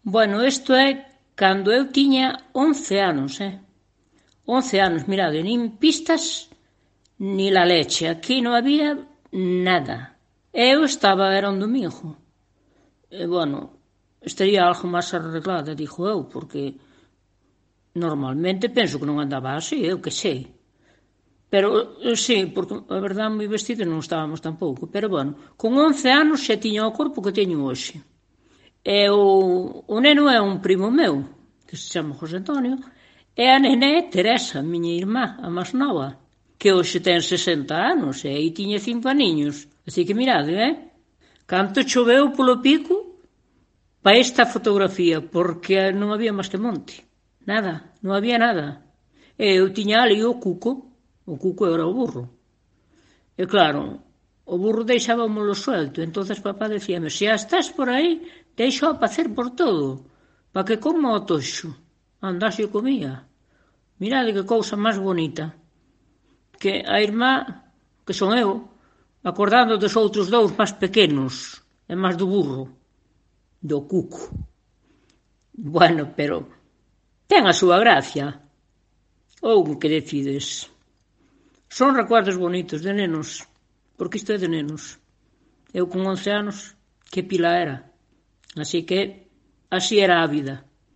Bueno, isto é cando eu tiña 11 anos, 11 anos, mirade, nin pistas, ni la leche. Aquí non había nada. Eu estaba, era un domingo. E, bueno, estaría algo máis arreglada, digo eu, porque normalmente penso que non andaba así, eu que sei. Pero, sí, porque a verdade moi vestidos non estábamos tampouco. Pero, bueno, con 11 anos xa tiña o corpo que teño hoxe. E o neno é un primo meu, que se chama José Antonio, e a nena é Teresa, miña irmá, a máis nova, que hoxe ten 60 anos, e aí tiña 5 aniños. Así que mirade, canto choveu polo pico para esta fotografía, porque non había máis que monte. Nada, non había nada. E eu tiña ali o cuco era o burro. E claro, o burro deixábamolo suelto, entonces papá decíame, se estás por aí, deixa o pacer por todo, para que coma o toxo. Andase o comía. Mirade que cousa máis bonita. Que a irmá, que son eu, acordando dos outros dous máis pequenos, e máis do burro, do cuco. Bueno, pero ten a súa gracia. Ou que decides? Son recuerdos bonitos de nenos, porque isto é de nenos. Eu con 11 anos, que pila era. Así que así era a vida.